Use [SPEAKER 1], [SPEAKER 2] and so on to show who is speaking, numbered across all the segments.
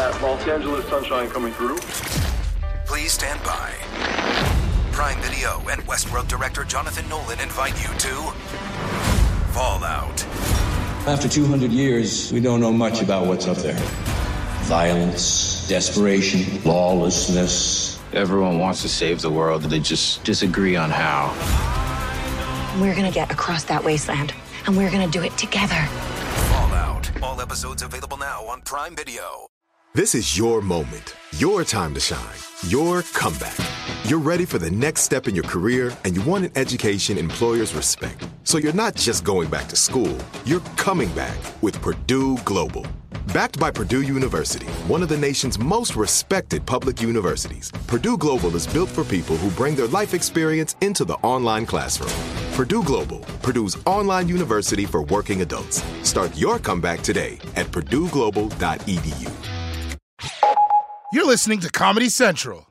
[SPEAKER 1] that Los Angeles sunshine coming through.
[SPEAKER 2] Please stand by. Prime Video and Westworld director Jonathan Nolan invite you to Fallout.
[SPEAKER 3] After 200 years, we don't know much about what's up there. Violence, desperation, lawlessness.
[SPEAKER 4] Everyone wants to save the world, they just disagree on how.
[SPEAKER 5] We're gonna get across that wasteland, and we're gonna do it together.
[SPEAKER 2] Fallout. All episodes available now on Prime Video.
[SPEAKER 6] This is your moment, your time to shine, your comeback. You're ready for the next step in your career, and you want an education employers respect. So you're not just going back to school, you're coming back with Purdue Global. Backed by Purdue University, one of the nation's most respected public universities, Purdue Global is built for people who bring their life experience into the online classroom. Purdue Global, Purdue's online university for working adults. Start your comeback today at purdueglobal.edu.
[SPEAKER 7] You're listening to Comedy Central.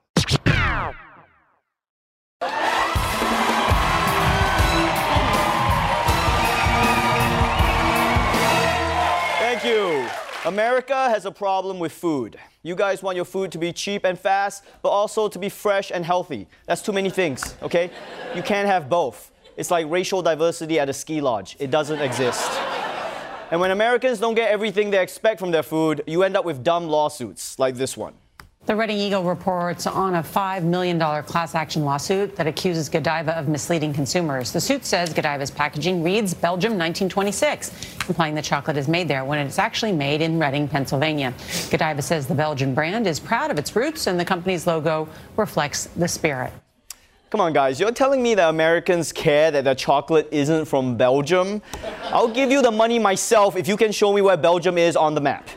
[SPEAKER 8] Thank you. America has a problem with food. You guys want your food to be cheap and fast, but also to be fresh and healthy. That's too many things, okay? You can't have both. It's like racial diversity at a ski lodge. It doesn't exist. And when Americans don't get everything they expect from their food, you end up with dumb lawsuits like this one.
[SPEAKER 9] The Reading Eagle reports on a $5 million class action lawsuit that accuses Godiva of misleading consumers. The suit says Godiva's packaging reads Belgium 1926, implying the chocolate is made there when it's actually made in Reading, Pennsylvania. Godiva says the Belgian brand is proud of its roots and the company's logo reflects the spirit.
[SPEAKER 8] Come on, guys, you're telling me that Americans care that their chocolate isn't from Belgium? I'll give you the money myself if you can show me where Belgium is on the map.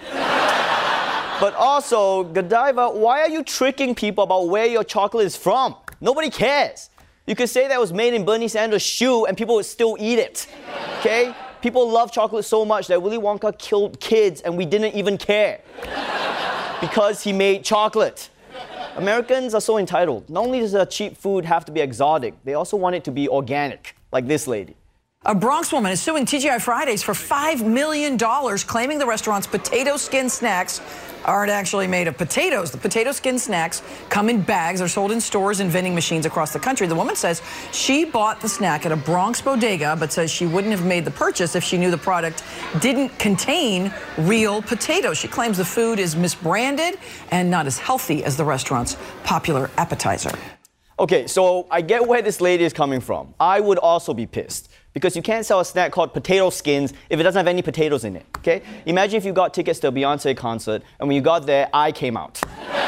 [SPEAKER 8] But also, Godiva, why are you tricking people about where your chocolate is from? Nobody cares. You could say that it was made in Bernie Sanders' shoe and people would still eat it, okay? People love chocolate so much that Willy Wonka killed kids and we didn't even care because he made chocolate. Americans are so entitled. Not only does their cheap food have to be exotic, they also want it to be organic, like this lady.
[SPEAKER 10] A Bronx woman is suing TGI Fridays for $5 million, claiming the restaurant's potato skin snacks aren't actually made of potatoes. The potato skin snacks come in bags, are sold in stores and vending machines across the country. The woman says she bought the snack at a Bronx bodega, but says she wouldn't have made the purchase if she knew the product didn't contain real potatoes. She claims the food is misbranded and not as healthy as the restaurant's popular appetizer.
[SPEAKER 8] Okay, so I get where this lady is coming from. I would also be pissed because you can't sell a snack called potato skins if it doesn't have any potatoes in it, okay? Imagine if you got tickets to a Beyonce concert and when you got there, I came out.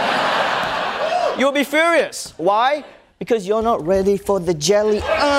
[SPEAKER 8] You'll be furious. Why? Because you're not ready for the jelly.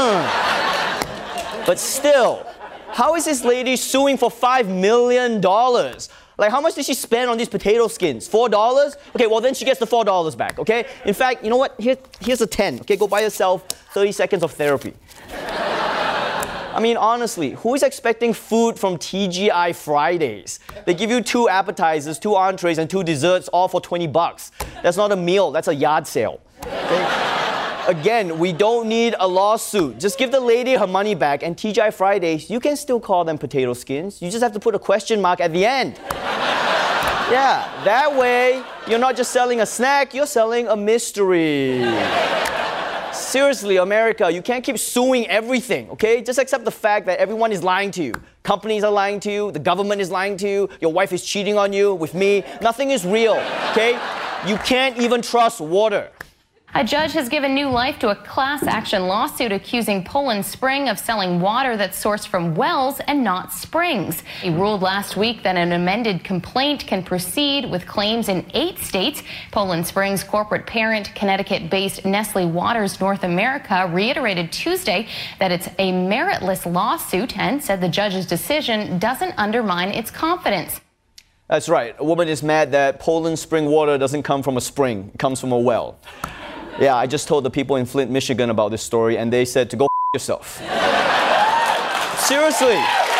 [SPEAKER 8] But still, how is this lady suing for $5 million? Like, how much did she spend on these potato skins? $4? Okay, well, then she gets the $4 back, okay? In fact, you know what? Here's a 10, okay? Go buy yourself 30 seconds of therapy. I mean, honestly, who is expecting food from TGI Fridays? They give you 2 appetizers, 2 entrees, and 2 desserts, all for $20. That's not a meal, that's a yard sale, okay? Again, we don't need a lawsuit. Just give the lady her money back, and TGI Fridays, you can still call them potato skins. You just have to put a question mark at the end. Yeah, that way, you're not just selling a snack, you're selling a mystery. Seriously, America, you can't keep suing everything, okay? Just accept the fact that everyone is lying to you. Companies are lying to you, the government is lying to you, your wife is cheating on you with me. Nothing is real, okay? You can't even trust water.
[SPEAKER 11] A judge has given new life to a class action lawsuit accusing Poland Spring of selling water that's sourced from wells and not springs. He ruled last week that an amended complaint can proceed with claims in 8 states. Poland Spring's corporate parent, Connecticut-based Nestle Waters North America, reiterated Tuesday that it's a meritless lawsuit and said the judge's decision doesn't undermine its confidence.
[SPEAKER 8] That's right. A woman is mad that Poland Spring water doesn't come from a spring. It comes from a well. Yeah, I just told the people in Flint, Michigan about this story, and they said to go yourself. Seriously.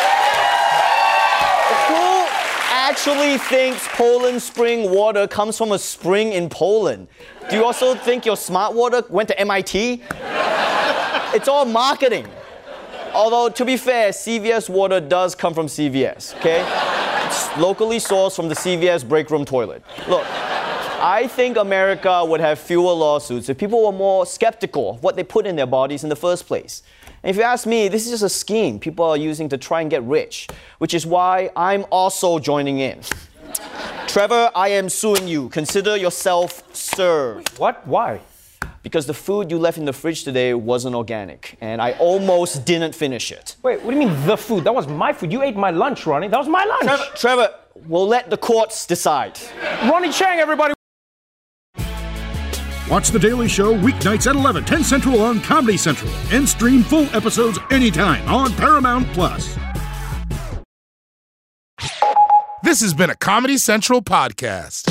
[SPEAKER 8] Who actually thinks Poland Spring water comes from a spring in Poland? Do you also think your smart water went to MIT? It's all marketing. Although, to be fair, CVS water does come from CVS, okay? It's locally sourced from the CVS break room toilet. Look, I think America would have fewer lawsuits if people were more skeptical of what they put in their bodies in the first place. And if you ask me, this is just a scheme people are using to try and get rich, which is why I'm also joining in. Trevor, I am suing you. Consider yourself served.
[SPEAKER 12] What? Why?
[SPEAKER 8] Because the food you left in the fridge today wasn't organic, and I almost didn't finish it.
[SPEAKER 12] Wait, what do you mean the food? That was my food. You ate my lunch, Ronnie. That was my lunch.
[SPEAKER 8] Trevor, we'll let the courts decide.
[SPEAKER 12] Ronnie Chang, everybody.
[SPEAKER 13] Watch The Daily Show weeknights at 11, 10 Central on Comedy Central, and stream full episodes anytime on Paramount+.
[SPEAKER 7] This has been a Comedy Central podcast.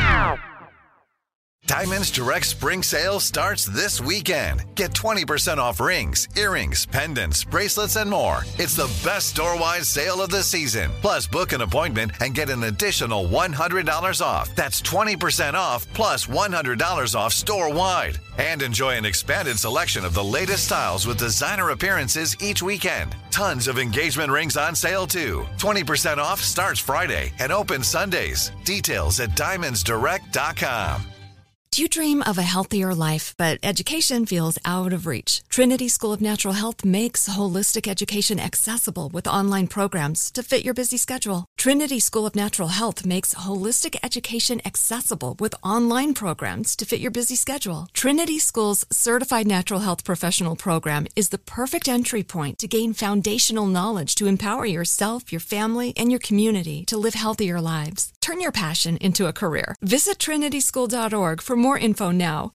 [SPEAKER 2] Diamonds Direct Spring Sale starts this weekend. Get 20% off rings, earrings, pendants, bracelets, and more. It's the best store-wide sale of the season. Plus, book an appointment and get an additional $100 off. That's 20% off plus $100 off store-wide. And enjoy an expanded selection of the latest styles with designer appearances each weekend. Tons of engagement rings on sale, too. 20% off starts Friday and opens Sundays. Details at diamondsdirect.com.
[SPEAKER 14] Do you dream of a healthier life, but education feels out of reach? Trinity School of Natural Health makes holistic education accessible with online programs to fit your busy schedule. Trinity School of Natural Health makes holistic education accessible with online programs to fit your busy schedule. Trinity School's Certified Natural Health Professional Program is the perfect entry point to gain foundational knowledge to empower yourself, your family, and your community to live healthier lives. Turn your passion into a career. Visit trinityschool.org for more info now.